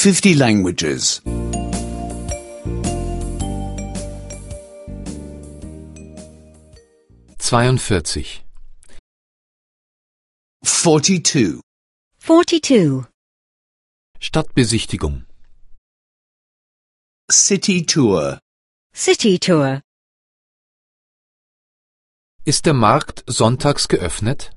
50 languages. 42. 42. 42. Stadtbesichtigung. City tour. City tour. Ist der Markt sonntags geöffnet?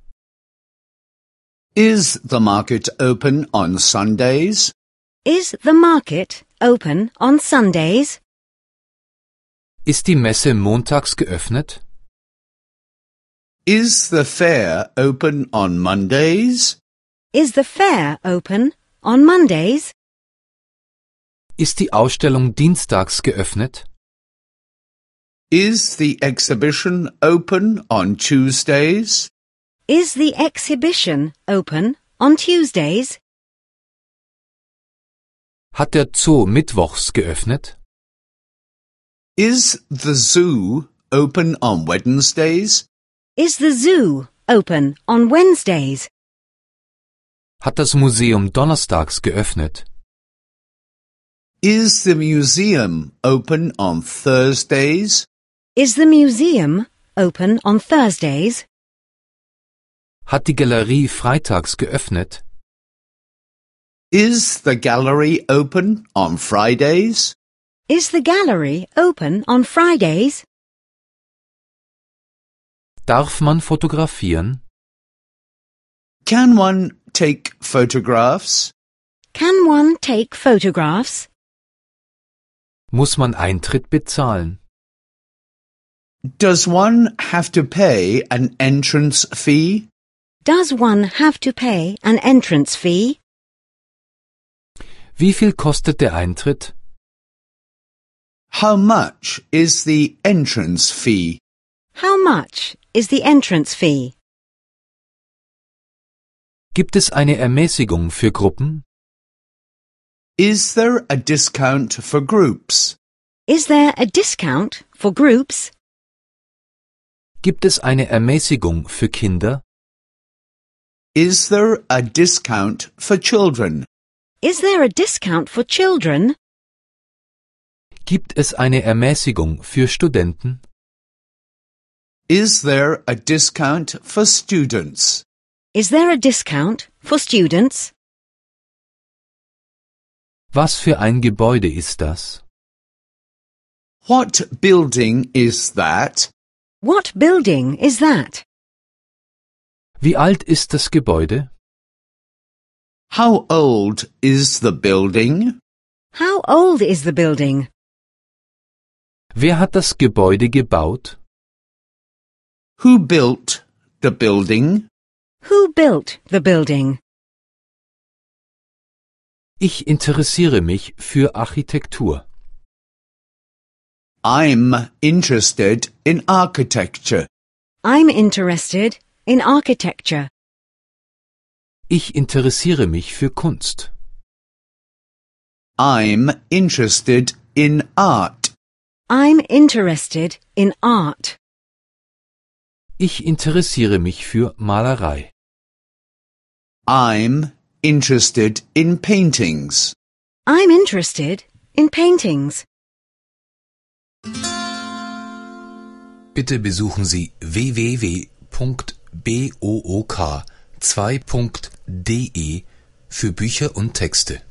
Is the market open on Sundays? Is the market open on Sundays? Ist die Messe montags geöffnet? Is the fair open on Mondays? Is the fair open on Mondays? Ist die Ausstellung dienstags geöffnet? Is the exhibition open on Tuesdays? Is the exhibition open on Tuesdays? Hat der Zoo mittwochs geöffnet? Is the zoo open on Wednesdays? Is the zoo open on Wednesdays? Hat das Museum donnerstags geöffnet? Is the museum open on Thursdays? Is the museum open on Thursdays? Hat die Galerie freitags geöffnet? Is the gallery open on Fridays? Is the gallery open on Fridays? Darf man fotografieren? Can one take photographs? Can one take photographs? Muss man Eintritt bezahlen? Does one have to pay an entrance fee? Does one have to pay an entrance fee? Wie viel kostet der Eintritt? How much is the entrance fee? How much is the entrance fee? Gibt es eine Ermäßigung für Gruppen? Is there a discount for groups? Is there a discount for groups? Gibt es eine Ermäßigung für Kinder? Is there a discount for children? Is there a discount for children? Gibt es eine Ermäßigung für Studenten? Is there a discount for students? Is there a discount for students? Was für ein Gebäude ist das? What building is that? What building is that? Wie alt ist das Gebäude? How old is the building? How old is the building? Wer hat das Gebäude gebaut? Who built the building? Who built the building? Ich interessiere mich für Architektur. I'm interested in architecture. I'm interested in architecture. Ich interessiere mich für Kunst. I'm interested in art. I'm interested in art. Ich interessiere mich für Malerei. I'm interested in paintings. I'm interested in paintings. Bitte besuchen Sie www.book2.de für Bücher und Texte.